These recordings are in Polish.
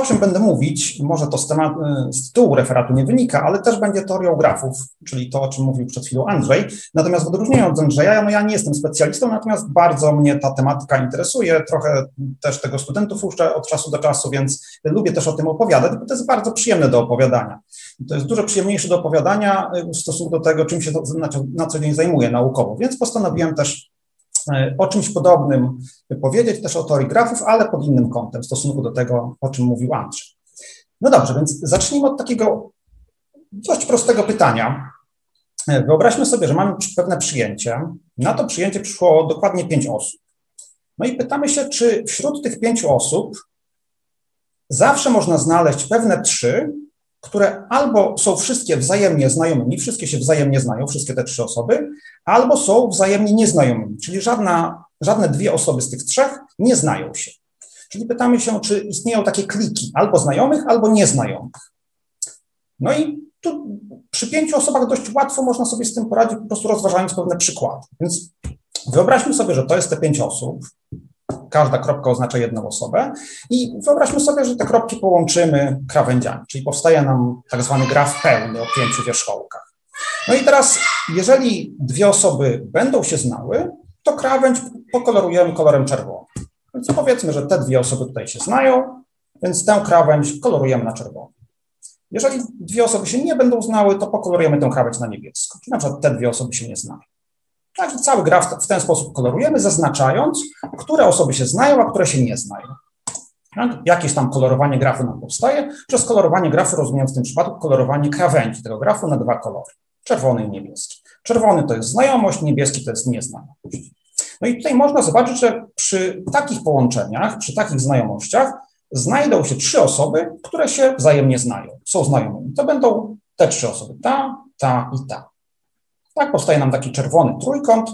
czym będę mówić, może to z tytułu referatu nie wynika, ale też będzie teorią grafów, czyli to, o czym mówił przed chwilą Andrzej. Natomiast w odróżnieniu od Andrzeja, no ja nie jestem specjalistą, natomiast bardzo mnie ta tematyka interesuje, trochę też tego studentów uczę od czasu do czasu, więc lubię też o tym opowiadać, bo to jest bardzo przyjemne do opowiadania. To jest dużo przyjemniejsze do opowiadania w stosunku do tego, czym się na co dzień zajmuję naukowo, więc postanowiłem też o czymś podobnym powiedzieć, też o teorii grafów, ale pod innym kątem w stosunku do tego, o czym mówił Andrzej. No dobrze, więc zacznijmy od takiego dość prostego pytania. Wyobraźmy sobie, że mamy pewne przyjęcie. Na to przyjęcie przyszło dokładnie 5 osób. No i pytamy się, czy wśród tych 5 osób zawsze można znaleźć pewne 3, które albo są wszystkie wzajemnie znajomymi, wszystkie się wzajemnie znają, wszystkie te 3 osoby, albo są wzajemnie nieznajomymi, czyli żadne 2 osoby z tych 3 nie znają się. Czyli pytamy się, czy istnieją takie kliki albo znajomych, albo nieznajomych. No i tu przy 5 osobach dość łatwo można sobie z tym poradzić, po prostu rozważając pewne przykłady. Więc wyobraźmy sobie, że to jest te 5 osób. Każda kropka oznacza jedną osobę i wyobraźmy sobie, że te kropki połączymy krawędziami, czyli powstaje nam tak zwany graf pełny o 5 wierzchołkach. No i teraz, jeżeli 2 osoby będą się znały, to krawędź pokolorujemy kolorem czerwonym. Więc powiedzmy, że te 2 osoby tutaj się znają, więc tę krawędź kolorujemy na czerwono. Jeżeli 2 osoby się nie będą znały, to pokolorujemy tę krawędź na niebiesko, czyli na przykład te 2 osoby się nie znają. Także cały graf w ten sposób kolorujemy, zaznaczając, które osoby się znają, a które się nie znają. Tak? Jakieś tam kolorowanie grafu nam powstaje. Przez kolorowanie grafu rozumiem w tym przypadku kolorowanie krawędzi tego grafu na 2 kolory, czerwony i niebieski. Czerwony to jest znajomość, niebieski to jest nieznajomość. No i tutaj można zobaczyć, że przy takich połączeniach, przy takich znajomościach znajdą się 3 osoby, które się wzajemnie znają, są znajomymi. To będą te 3 osoby, ta i ta. Tak powstaje nam taki czerwony trójkąt.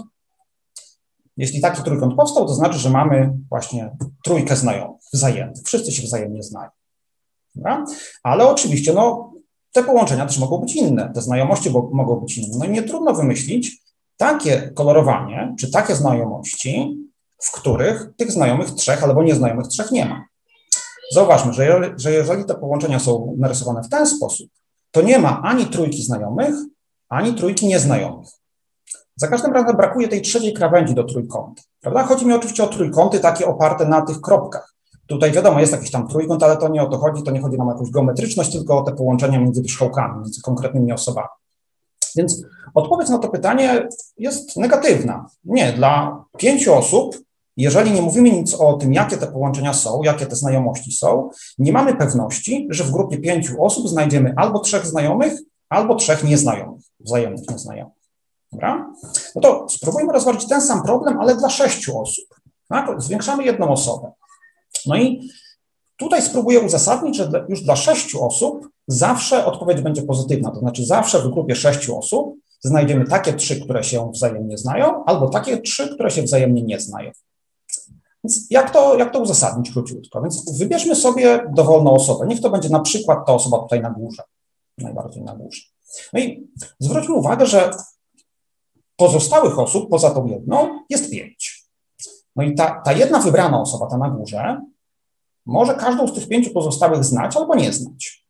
Jeśli taki trójkąt powstał, to znaczy, że mamy właśnie 3 znajomych, wzajemnych. Wszyscy się wzajemnie znają. Dobra? Ale oczywiście te połączenia też mogą być inne, te znajomości mogą być inne. No i nie trudno wymyślić takie kolorowanie, czy takie znajomości, w których tych znajomych 3 albo nieznajomych 3 nie ma. Zauważmy, że jeżeli te połączenia są narysowane w ten sposób, to nie ma ani 3 znajomych, ani 3 nieznajomych. Za każdym razem brakuje tej 3 krawędzi do trójkąta, prawda? Chodzi mi oczywiście o trójkąty takie oparte na tych kropkach. Tutaj wiadomo, jest jakiś tam trójkąt, ale to nie o to chodzi, to nie chodzi nam o jakąś geometryczność, tylko o te połączenia między wierzchołkami, między konkretnymi osobami. Więc odpowiedź na to pytanie jest negatywna. Nie, dla 5 osób, jeżeli nie mówimy nic o tym, jakie te połączenia są, jakie te znajomości są, nie mamy pewności, że w grupie 5 osób znajdziemy albo 3 znajomych, albo 3 nieznajomych, wzajemnych nieznajomych. Dobra? No to spróbujmy rozważyć ten sam problem, ale dla 6 osób. Tak? Zwiększamy jedną osobę. No i tutaj spróbuję uzasadnić, że już dla 6 osób zawsze odpowiedź będzie pozytywna. To znaczy zawsze w grupie 6 osób znajdziemy takie 3, które się wzajemnie znają, albo takie 3, które się wzajemnie nie znają. Więc jak to uzasadnić króciutko? Więc wybierzmy sobie dowolną osobę. Niech to będzie na przykład ta osoba tutaj na górze, najbardziej na górze. No i zwróćmy uwagę, że pozostałych osób poza tą jedną jest 5. No i ta jedna wybrana osoba, ta na górze, może każdą z tych 5 pozostałych znać albo nie znać.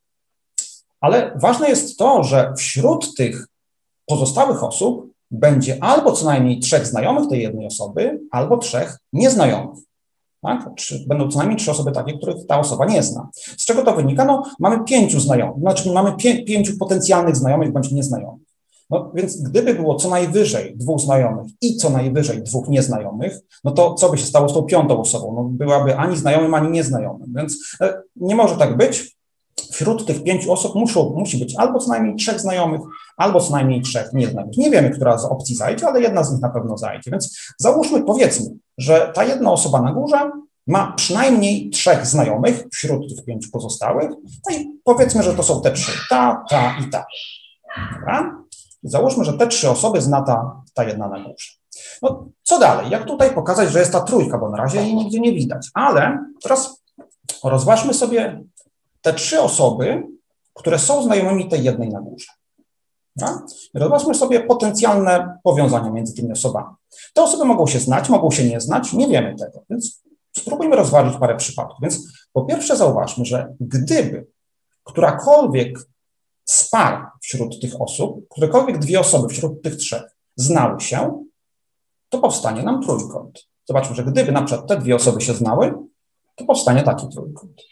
Ale ważne jest to, że wśród tych pozostałych osób będzie albo co najmniej 3 znajomych tej jednej osoby, albo 3 nieznajomych. Tak? Będą co najmniej 3 osoby takie, których ta osoba nie zna. Z czego to wynika? No, mamy 5 znajomych, znaczy mamy 5 potencjalnych znajomych bądź nieznajomych. No, więc gdyby było co najwyżej 2 znajomych i co najwyżej 2 nieznajomych, no to co by się stało z tą 5 osobą? No, byłaby ani znajomym, ani nieznajomym. Więc nie może tak być. Wśród tych 5 osób musi być albo co najmniej 3 znajomych, albo co najmniej 3 nieznajomych. Nie wiemy, która z opcji zajdzie, ale jedna z nich na pewno zajdzie. Więc załóżmy, powiedzmy, że ta jedna osoba na górze ma przynajmniej 3 znajomych wśród tych 5 pozostałych. No i powiedzmy, że to są te 3, ta i ta. Dobra? I załóżmy, że te 3 osoby zna ta jedna na górze. No co dalej? Jak tutaj pokazać, że jest ta 3, bo na razie jej nigdzie nie widać. Ale teraz rozważmy sobie te 3 osoby, które są znajomymi tej jednej na górze. No? Rozważmy sobie potencjalne powiązania między tymi osobami. Te osoby mogą się znać, mogą się nie znać, nie wiemy tego. Więc spróbujmy rozważyć parę przypadków. Więc po pierwsze zauważmy, że gdyby którakolwiek z par wśród tych osób, którekolwiek dwie osoby wśród tych trzech znały się, to powstanie nam trójkąt. Zobaczmy, że gdyby na przykład te dwie osoby się znały, to powstanie taki trójkąt.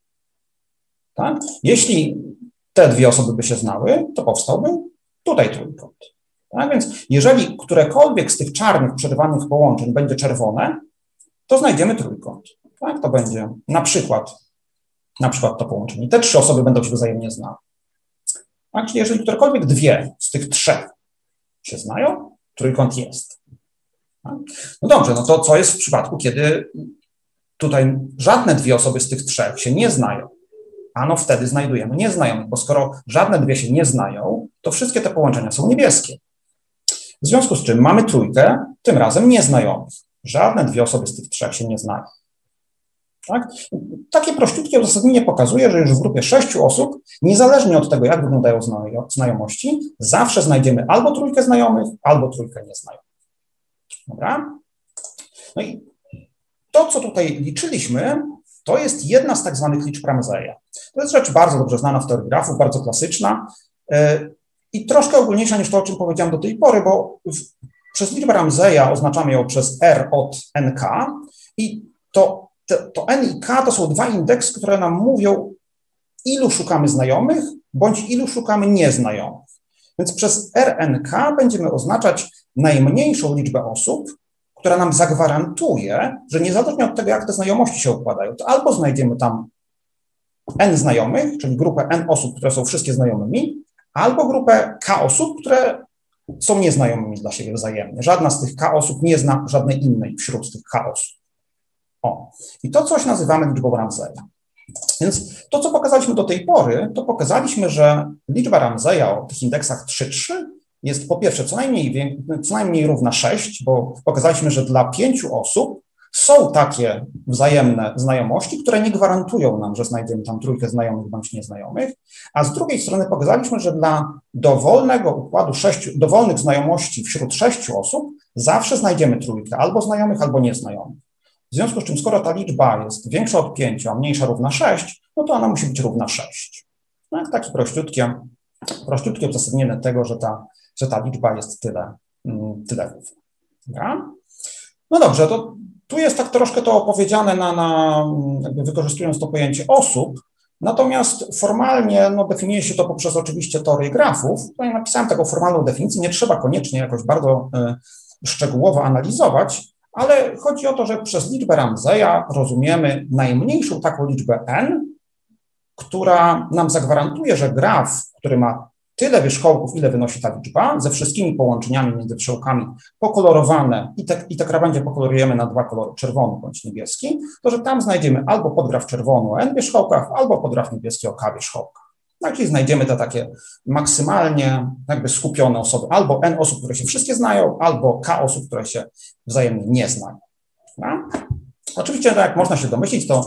Tak? Jeśli te dwie osoby by się znały, to powstałby tutaj trójkąt. Tak? Więc jeżeli którekolwiek z tych czarnych przerywanych połączeń będzie czerwone, to znajdziemy trójkąt. Tak? To będzie na przykład to połączenie. Te trzy osoby będą się wzajemnie znały. Tak? Czyli jeżeli którekolwiek dwie z tych trzech się znają, trójkąt jest. Tak? No dobrze, no to co jest w przypadku, kiedy tutaj żadne dwie osoby z tych trzech się nie znają? A wtedy znajdujemy nieznajomych, bo skoro żadne dwie się nie znają, to wszystkie te połączenia są niebieskie. W związku z czym mamy trójkę, tym razem nieznajomych. Żadne dwie osoby z tych trzech się nie znają. Tak? Takie prościutkie uzasadnienie pokazuje, że już w grupie 6 osób, niezależnie od tego, jak wyglądają znajomości, zawsze znajdziemy albo trójkę znajomych, albo trójkę nieznajomych. Dobra? No i to, co tutaj liczyliśmy, to jest jedna z tak zwanych liczb Ramseya. To jest rzecz bardzo dobrze znana w teorii grafów, bardzo klasyczna i troszkę ogólniejsza niż to, o czym powiedziałem do tej pory, bo przez liczbę Ramseya oznaczamy ją przez R od NK i to N i K to są dwa indeksy, które nam mówią, ilu szukamy znajomych, bądź ilu szukamy nieznajomych. Więc przez RNK będziemy oznaczać najmniejszą liczbę osób, która nam zagwarantuje, że niezależnie od tego, jak te znajomości się układają, to albo znajdziemy tam N znajomych, czyli grupę N osób, które są wszystkie znajomymi, albo grupę K osób, które są nieznajomymi dla siebie wzajemnie. Żadna z tych K osób nie zna żadnej innej wśród tych K osób. I to coś nazywamy liczbą Ramseya. Więc to, co pokazaliśmy do tej pory, to pokazaliśmy, że liczba Ramseya o tych indeksach 3, 3 jest po pierwsze co najmniej równa 6, bo pokazaliśmy, że dla 5 osób są takie wzajemne znajomości, które nie gwarantują nam, że znajdziemy tam trójkę znajomych bądź nieznajomych, a z drugiej strony pokazaliśmy, że dla dowolnego układu dowolnych znajomości wśród 6 osób zawsze znajdziemy trójkę albo znajomych, albo nieznajomych. W związku z czym, skoro ta liczba jest większa od 5, a mniejsza równa 6, no to ona musi być równa 6. Tak, takie prościutkie uzasadnienie tego, że ta liczba jest tyle równa. No dobrze, to tu jest tak troszkę to opowiedziane jakby wykorzystując to pojęcie osób, natomiast formalnie definiuje się to poprzez oczywiście teorię grafów. Tutaj napisałem taką formalną definicję, nie trzeba koniecznie jakoś bardzo szczegółowo analizować, ale chodzi o to, że przez liczbę Ramseya rozumiemy najmniejszą taką liczbę n, która nam zagwarantuje, że graf, który ma tyle wierzchołków, ile wynosi ta liczba, ze wszystkimi połączeniami między wierzchołkami pokolorowane i te krawędzie pokolorujemy na dwa kolory, czerwony bądź niebieski, to że tam znajdziemy albo podgraf czerwony o n wierzchołkach, albo podgraf niebieski o k wierzchołkach. Tak, czyli znajdziemy te takie maksymalnie jakby skupione osoby, albo n osób, które się wszystkie znają, albo k osób, które się wzajemnie nie znają. No? Oczywiście, tak jak można się domyślić, to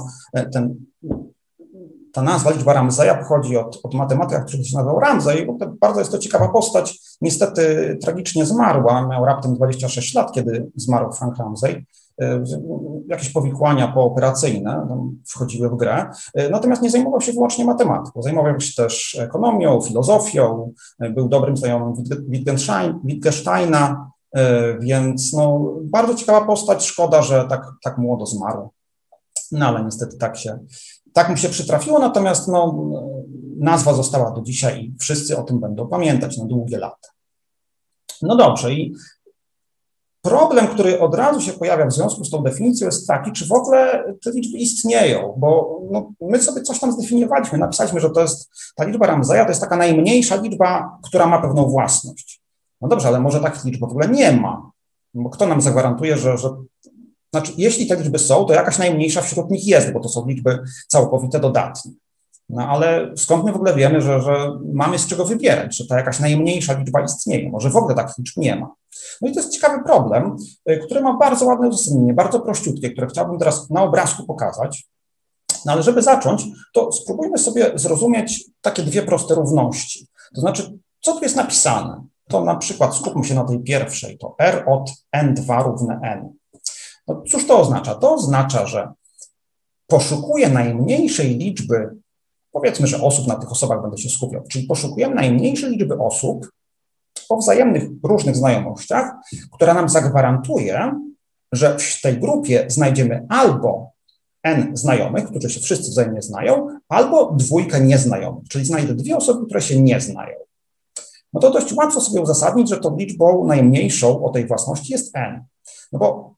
ta nazwa liczba Ramseya pochodzi od matematyka, który się nazywał Ramsey, bo to bardzo jest to ciekawa postać. Niestety tragicznie zmarła, miał raptem 26 lat, kiedy zmarł Frank Ramsey. Jakieś powikłania pooperacyjne wchodziły w grę, natomiast nie zajmował się wyłącznie matematyką, zajmował się też ekonomią, filozofią, był dobrym znajomym Wittgensteina, więc bardzo ciekawa postać, szkoda, że tak młodo zmarł, no ale niestety tak mu się przytrafiło, natomiast nazwa została do dzisiaj i wszyscy o tym będą pamiętać na długie lata. No dobrze, i problem, który od razu się pojawia w związku z tą definicją jest taki, czy w ogóle te liczby istnieją, bo my sobie coś tam zdefiniowaliśmy, napisaliśmy, że to jest ta liczba Ramseya, to jest taka najmniejsza liczba, która ma pewną własność. No dobrze, ale może takich liczb w ogóle nie ma, bo kto nam zagwarantuje, że znaczy, jeśli te liczby są, to jakaś najmniejsza wśród nich jest, bo to są liczby całkowite dodatnie. No ale skąd my w ogóle wiemy, że mamy z czego wybierać, że ta jakaś najmniejsza liczba istnieje, może w ogóle takich liczb nie ma. No i to jest ciekawy problem, który ma bardzo ładne uzasadnienie, bardzo prościutkie, które chciałbym teraz na obrazku pokazać. No ale żeby zacząć, to spróbujmy sobie zrozumieć takie dwie proste równości. To znaczy, co tu jest napisane? To na przykład skupmy się na tej pierwszej, to R od N2 równe N. No, cóż to oznacza? To oznacza, że poszukuję najmniejszej liczby, powiedzmy, że osób, na tych osobach będę się skupiał, czyli poszukujemy najmniejszej liczby osób o wzajemnych różnych znajomościach, która nam zagwarantuje, że w tej grupie znajdziemy albo n znajomych, którzy się wszyscy wzajemnie znają, albo dwójkę nieznajomych, czyli znajdę dwie osoby, które się nie znają. No to dość łatwo sobie uzasadnić, że tą liczbą najmniejszą o tej własności jest n. No bo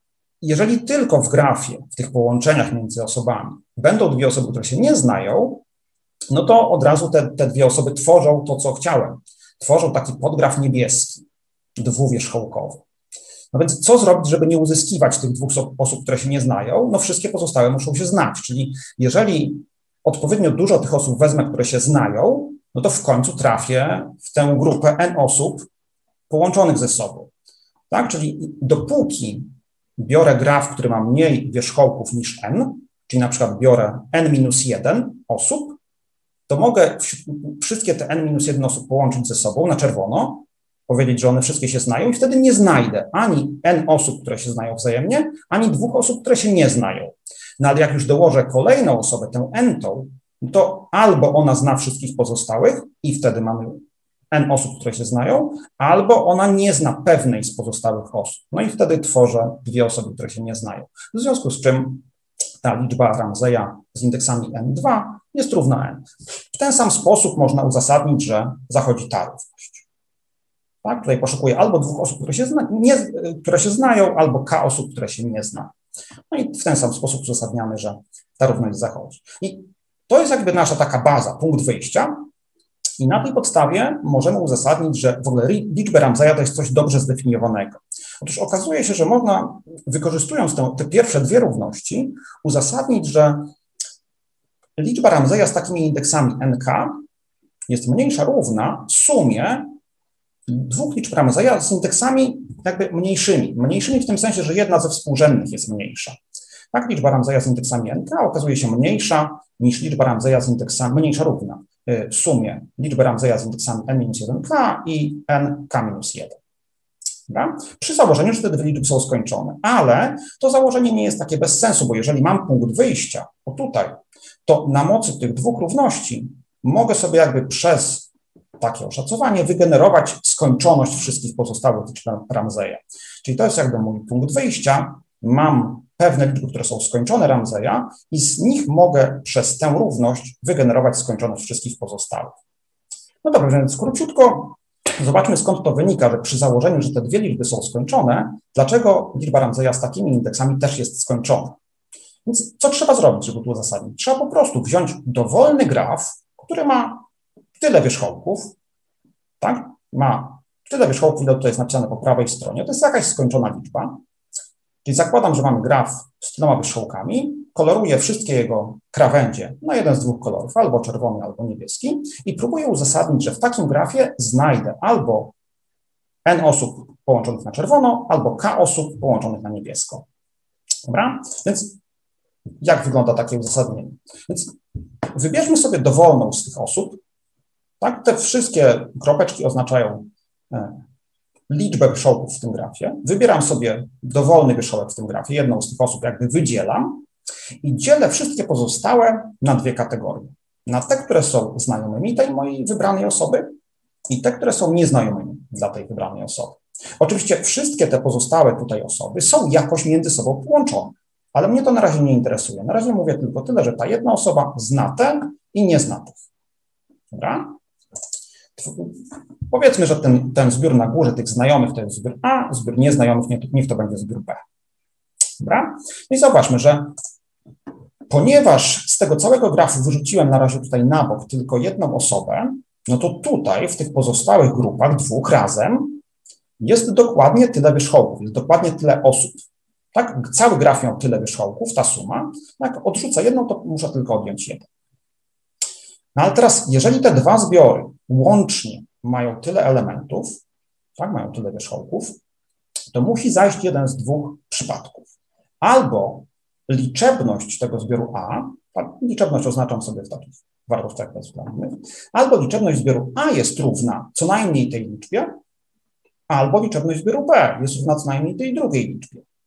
jeżeli tylko w grafie, w tych połączeniach między osobami będą dwie osoby, które się nie znają, no to od razu te dwie osoby tworzą to, co chciałem. Tworzą taki podgraf niebieski, dwuwierzchołkowy. No więc co zrobić, żeby nie uzyskiwać tych dwóch osób, które się nie znają? No wszystkie pozostałe muszą się znać, czyli jeżeli odpowiednio dużo tych osób wezmę, które się znają, no to w końcu trafię w tę grupę n osób połączonych ze sobą. Tak? Czyli dopóki biorę graf, który ma mniej wierzchołków niż n, czyli na przykład biorę n-1 osób, to mogę wszystkie te n-1 osób połączyć ze sobą na czerwono, powiedzieć, że one wszystkie się znają i wtedy nie znajdę ani n osób, które się znają wzajemnie, ani dwóch osób, które się nie znają. No ale jak już dołożę kolejną osobę, tę n-tą, to albo ona zna wszystkich pozostałych i wtedy mamy n osób, które się znają, albo ona nie zna pewnej z pozostałych osób. No i wtedy tworzę dwie osoby, które się nie znają. W związku z czym ta liczba Ramseya z indeksami n2 jest równa n. W ten sam sposób można uzasadnić, że zachodzi ta równość. Tak? Tutaj poszukuję albo dwóch osób, które się znają, albo k osób, które się nie zna. No i w ten sam sposób uzasadniamy, że ta równość zachodzi. I to jest jakby nasza taka baza, punkt wyjścia. I na tej podstawie możemy uzasadnić, że w ogóle liczba Ramseya to jest coś dobrze zdefiniowanego. Otóż okazuje się, że można, wykorzystując te pierwsze dwie równości, uzasadnić, że liczba Ramseya z takimi indeksami nk jest mniejsza równa sumie dwóch liczb Ramseya z indeksami jakby mniejszymi. Mniejszymi w tym sensie, że jedna ze współrzędnych jest mniejsza. Tak, liczba Ramseya z indeksami nk okazuje się mniejsza niż liczba Ramseya z indeksami, mniejsza równa sumie liczby Ramseya z indeksami n-1k i nk-1. Przy założeniu, że te dwie liczby są skończone. Ale to założenie nie jest takie bez sensu, bo jeżeli mam punkt wyjścia, o tutaj, to na mocy tych dwóch równości mogę sobie jakby przez takie oszacowanie wygenerować skończoność wszystkich pozostałych liczb Ramseya. Czyli to jest jakby mój punkt wyjścia. Mam pewne liczby, które są skończone Ramseya i z nich mogę przez tę równość wygenerować skończoność wszystkich pozostałych. No dobrze, więc króciutko zobaczmy, skąd to wynika, że przy założeniu, że te dwie liczby są skończone, dlaczego liczba Ramseya z takimi indeksami też jest skończona. Więc co trzeba zrobić, żeby to uzasadnić? Trzeba po prostu wziąć dowolny graf, który ma tyle wierzchołków, tak? Ma tyle wierzchołków, ile tutaj jest napisane po prawej stronie, to jest jakaś skończona liczba. Czyli zakładam, że mamy graf z tyloma wierzchołkami, koloruję wszystkie jego krawędzie na jeden z dwóch kolorów, albo czerwony, albo niebieski i próbuję uzasadnić, że w takim grafie znajdę albo n osób połączonych na czerwono, albo k osób połączonych na niebiesko. Dobra? Więc jak wygląda takie uzasadnienie? Więc wybierzmy sobie dowolną z tych osób. Tak? Te wszystkie kropeczki oznaczają liczbę wierzchołków w tym grafie. Wybieram sobie dowolny wierzchołek w tym grafie, jedną z tych osób jakby wydzielam i dzielę wszystkie pozostałe na dwie kategorie. Na te, które są znajomymi tej mojej wybranej osoby i te, które są nieznajomymi dla tej wybranej osoby. Oczywiście wszystkie te pozostałe tutaj osoby są jakoś między sobą połączone, ale mnie to na razie nie interesuje. Na razie mówię tylko tyle, że ta jedna osoba zna ten i nie zna tych. Dobra? Powiedzmy, że ten zbiór na górze tych znajomych to jest zbiór A, zbiór nieznajomych niech to będzie zbiór B. Dobra? I zobaczmy, że ponieważ z tego całego grafu wyrzuciłem na razie tutaj na bok tylko jedną osobę, no to tutaj w tych pozostałych grupach dwóch razem jest dokładnie tyle wierzchołków, jest dokładnie tyle osób. Tak? Cały graf miał tyle wierzchołków, ta suma. Jak odrzucę jedną, to muszę tylko odjąć jeden. No ale teraz, jeżeli te dwa zbiory łącznie mają tyle elementów, tak, mają tyle wierzchołków, to musi zajść jeden z dwóch przypadków. Albo liczebność tego zbioru A, liczebność oznaczam sobie w takich wartościach bezwzględnych, albo liczebność zbioru A jest równa co najmniej tej liczbie, albo liczebność zbioru B jest równa co najmniej tej drugiej liczbie.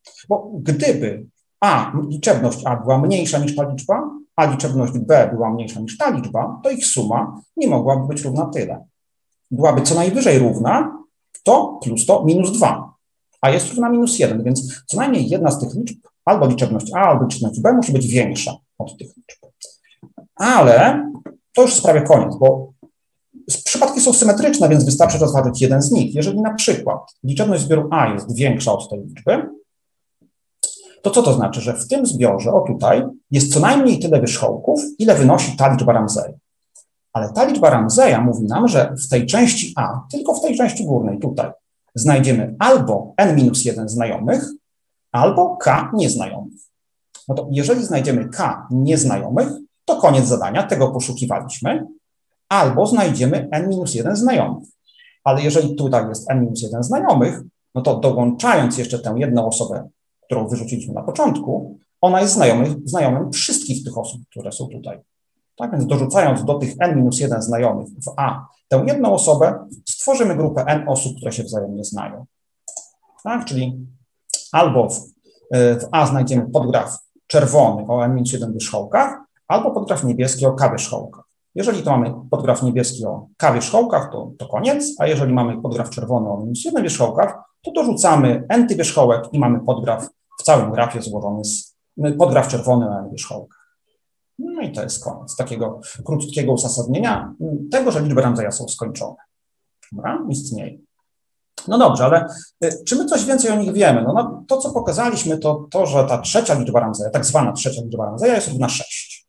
Bo gdyby liczebność A była mniejsza niż ta liczba, a liczebność B była mniejsza niż ta liczba, to ich suma nie mogłaby być równa tyle. Byłaby co najwyżej równa to plus to minus 2, a jest równa minus 1, więc co najmniej jedna z tych liczb, albo liczebność A, albo liczebność B musi być większa od tych liczb. Ale to już prawie koniec, bo przypadki są symetryczne, więc wystarczy rozważyć jeden z nich. Jeżeli na przykład liczebność zbioru A jest większa od tej liczby, to co to znaczy? Że w tym zbiorze, o tutaj, jest co najmniej tyle wierzchołków, ile wynosi ta liczba Ramseya. Ale ta liczba Ramseya mówi nam, że w tej części A, tylko w tej części górnej, tutaj, znajdziemy albo n-1 znajomych, albo k nieznajomych. No to jeżeli znajdziemy k nieznajomych, to koniec zadania, tego poszukiwaliśmy, albo znajdziemy n-1 znajomych. Ale jeżeli tutaj jest n-1 znajomych, no to dołączając jeszcze tę jedną osobę, którą wyrzuciliśmy na początku, ona jest znajomym wszystkich tych osób, które są tutaj. Tak więc dorzucając do tych n-1 znajomych w A tę jedną osobę, stworzymy grupę n osób, które się wzajemnie znają. Tak? Czyli albo w A znajdziemy podgraf czerwony o n-1 wierzchołkach, albo podgraf niebieski o k wierzchołkach. Jeżeli to mamy podgraf niebieski o k wierzchołkach, to koniec, a jeżeli mamy podgraf czerwony o -1 wierzchołkach, to dorzucamy n-ty wierzchołek i mamy podgraf w całym grafie złożony z podgraf czerwony o n wierzchołkach. No i to jest koniec takiego krótkiego uzasadnienia tego, że liczby Ramseya są skończone. Dobra? Istnieje. No dobrze, ale czy my coś więcej o nich wiemy? No, to, co pokazaliśmy, to, że ta trzecia liczba Ramseya, tak zwana trzecia liczba Ramseya jest równa 6.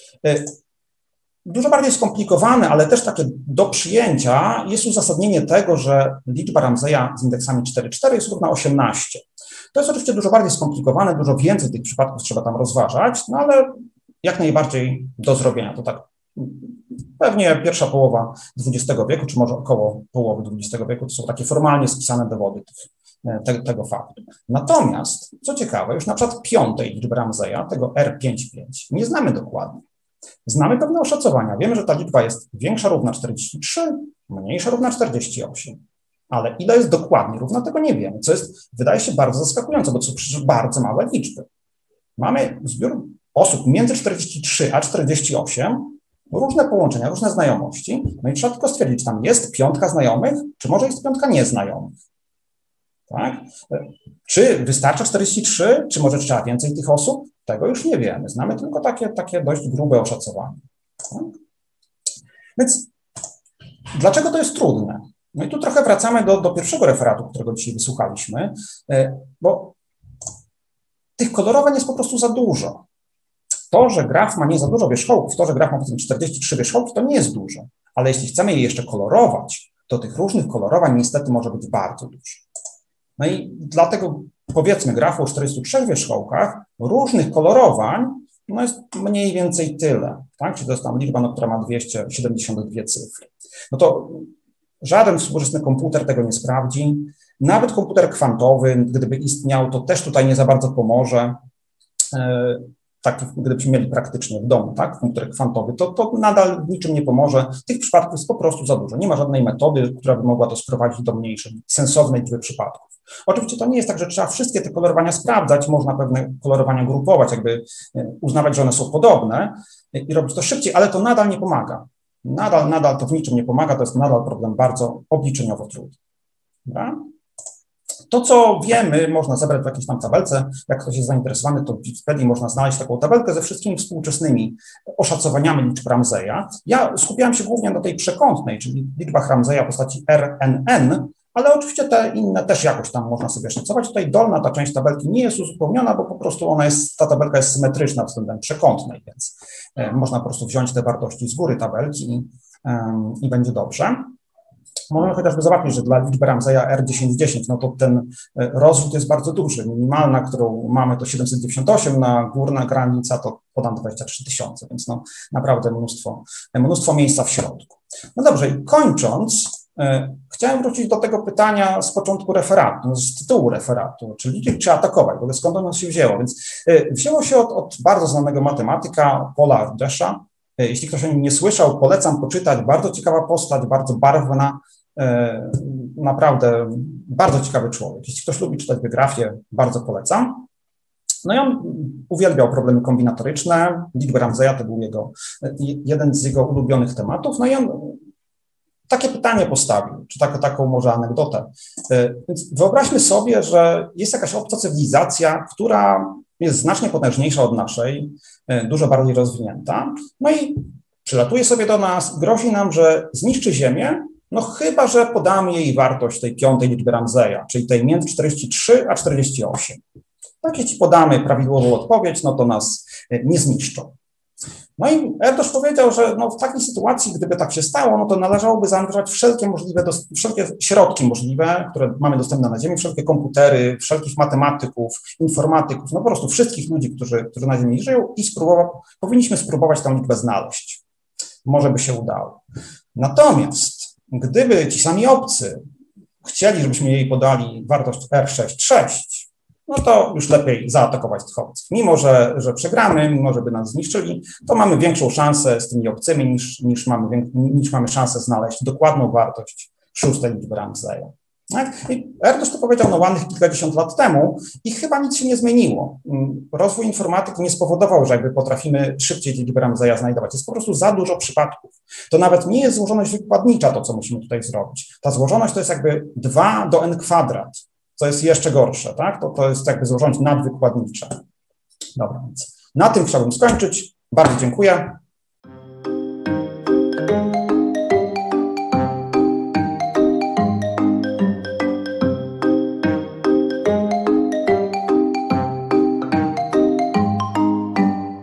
Dużo bardziej skomplikowane, ale też takie do przyjęcia jest uzasadnienie tego, że liczba Ramseya z indeksami 4,4 jest równa 18. To jest oczywiście dużo bardziej skomplikowane, dużo więcej tych przypadków trzeba tam rozważać, no ale jak najbardziej do zrobienia. To tak pewnie pierwsza połowa XX wieku, czy może około połowy XX wieku, to są takie formalnie spisane dowody tego faktu. Natomiast, co ciekawe, już na przykład piątej liczby Ramseya, tego R55, nie znamy dokładnie. Znamy pewne oszacowania. Wiemy, że ta liczba jest większa równa 43, mniejsza równa 48. Ale ile jest dokładnie równa, tego nie wiemy, co jest, wydaje się, bardzo zaskakujące, bo to są przecież bardzo małe liczby. Mamy zbiór osób między 43 a 48, różne połączenia, różne znajomości, no i trzeba tylko stwierdzić, czy tam jest piątka znajomych, czy może jest piątka nieznajomych. Tak? Czy wystarcza 43, czy może trzeba więcej tych osób? Tego już nie wiemy. Znamy tylko takie dość grube oszacowanie. Tak? Więc dlaczego to jest trudne? No i tu trochę wracamy do pierwszego referatu, którego dzisiaj wysłuchaliśmy, bo tych kolorowań jest po prostu za dużo. To, że graf ma nie za dużo wierzchołków, to, że graf ma 43 wierzchołki, to nie jest dużo. Ale jeśli chcemy je jeszcze kolorować, to tych różnych kolorowań niestety może być bardzo dużo. No i dlatego powiedzmy grafu o 43 wierzchołkach różnych kolorowań no jest mniej więcej tyle. Tak? Czyli to jest tam liczba, która ma 272 cyfry. No to żaden współczesny komputer tego nie sprawdzi. Nawet komputer kwantowy, gdyby istniał, to też tutaj nie za bardzo pomoże. Tak, gdybyśmy mieli praktycznie w domu, tak, komputer kwantowy, to nadal niczym nie pomoże. Tych przypadków jest po prostu za dużo. Nie ma żadnej metody, która by mogła to sprowadzić do mniejszej, sensownej liczby przypadków. Oczywiście to nie jest tak, że trzeba wszystkie te kolorowania sprawdzać, można pewne kolorowania grupować, jakby uznawać, że one są podobne i robić to szybciej, ale to nadal nie pomaga. Nadal to w niczym nie pomaga, to jest nadal problem bardzo obliczeniowo trudny. Dobra? To, co wiemy, można zebrać w jakiejś tam tabelce. Jak ktoś jest zainteresowany, to w Wikipedii można znaleźć taką tabelkę ze wszystkimi współczesnymi oszacowaniami liczb Ramseya. Ja skupiałem się głównie na tej przekątnej, czyli liczbach Ramseya w postaci RNN, ale oczywiście te inne też jakoś tam można sobie szacować. Tutaj dolna ta część tabelki nie jest uzupełniona, bo po prostu ta tabelka jest symetryczna względem przekątnej, więc można po prostu wziąć te wartości z góry tabelki i będzie dobrze. Możemy chociażby zobaczyć, że dla liczby Ramseya R1010, no to ten rozrzut jest bardzo duży. Minimalna, którą mamy, to 798, na górna granica to podam 23 000, więc no naprawdę mnóstwo miejsca w środku. No dobrze, i kończąc, chciałem wrócić do tego pytania z początku referatu, z tytułu referatu, czyli liczyć czy atakować, bo skąd ono się wzięło. Więc wzięło się od bardzo znanego matematyka Paula Ardesha. Jeśli ktoś o nim nie słyszał, polecam poczytać. Bardzo ciekawa postać, bardzo barwna. naprawdę bardzo ciekawy człowiek. Jeśli ktoś lubi czytać biografię, bardzo polecam. No i on uwielbiał problemy kombinatoryczne. Liczby Ramseya to był jeden z jego ulubionych tematów. No i on takie pytanie postawił, czy taką może anegdotę. Więc wyobraźmy sobie, że jest jakaś obca cywilizacja, która jest znacznie potężniejsza od naszej, dużo bardziej rozwinięta, no i przylatuje sobie do nas, grozi nam, że zniszczy Ziemię, no chyba że podamy jej wartość tej 5. liczby Ramseya, czyli tej między 43 a 48. Tak, jeśli podamy prawidłową odpowiedź, no to nas nie zniszczą. No i Erdős powiedział, że no w takiej sytuacji, gdyby tak się stało, no to należałoby zaangażować wszelkie środki możliwe, które mamy dostępne na Ziemi, wszelkie komputery, wszelkich matematyków, informatyków, no po prostu wszystkich ludzi, którzy na Ziemi żyją i powinniśmy spróbować tę liczbę znaleźć. Może by się udało. Natomiast gdyby ci sami obcy chcieli, żebyśmy jej podali wartość R66, no to już lepiej zaatakować tych obcych. Mimo, że przegramy, mimo, że by nas zniszczyli, to mamy większą szansę z tymi obcymi niż mamy szansę znaleźć dokładną wartość 6. liczby Ramseya. Tak? I Erdős to powiedział ładnych kilkadziesiąt lat temu i chyba nic się nie zmieniło. Rozwój informatyki nie spowodował, że jakby potrafimy szybciej liczbę Ramseya znajdować. Jest po prostu za dużo przypadków. To nawet nie jest złożoność wykładnicza to, co musimy tutaj zrobić. Ta złożoność to jest jakby 2 do n kwadrat. Co jest jeszcze gorsze, tak? To jest jakby złożoność nadwykładnicza. Dobra, więc na tym chciałbym skończyć. Bardzo dziękuję.